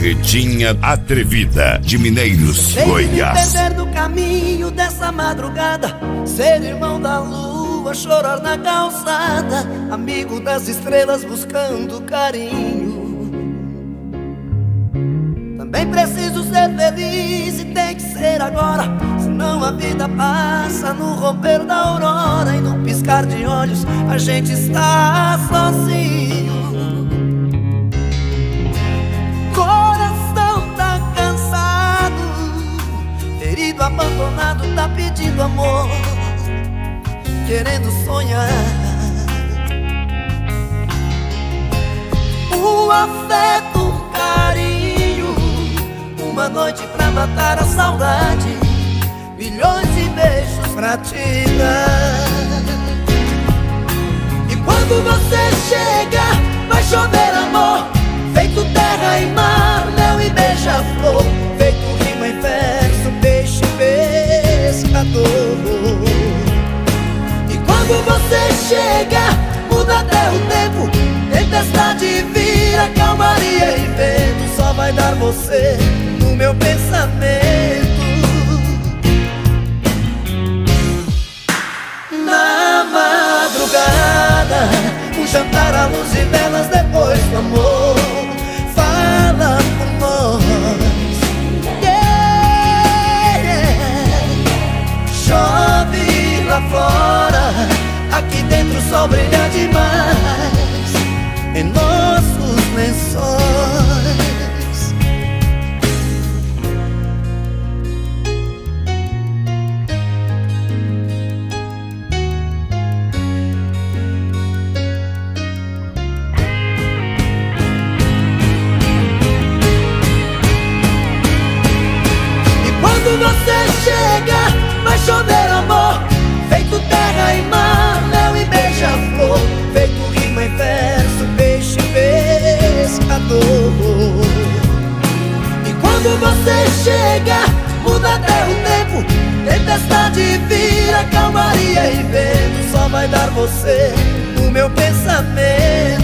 Carretinha Atrevida de Mineiros, Goiás. Sem me perder no caminho dessa madrugada, ser irmão da lua, chorar na calçada, amigo das estrelas buscando carinho. Também preciso ser feliz e tem que ser agora, senão a vida passa no romper da aurora e no piscar de olhos a gente está sozinho. Coração tá cansado, ferido, abandonado, tá pedindo amor, querendo sonhar. O afeto, o carinho, uma noite pra matar a saudade, milhões de beijos pra te dar. E quando você chega, vai chover amor, feito terra e mar, mel e beija-flor, feito rima e verso, peixe e pescador. E quando você chega, muda até o tempo, tempestade vira calmaria e vento, só vai dar você no meu pensamento. Na madrugada, um jantar à luz de velas depois do amor, fala por nós, yeah. Chove lá fora, aqui dentro o sol brilha demais em nossos lençóis. Quando você chega, vai chover amor, feito terra e mar, mel e beija-flor, feito rima e verso, peixe e pescador. E quando você chega, muda até o tempo, tempestade vira calmaria e vento, só vai dar você no meu pensamento.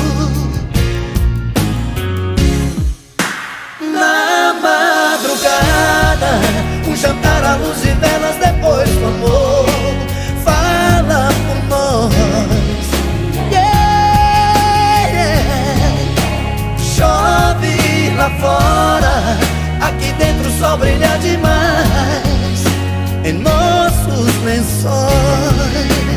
Na madrugada, um jantar à luz de velas depois do amor, fala por nós, yeah. Chove lá fora, aqui dentro o sol brilha demais em nossos lençóis.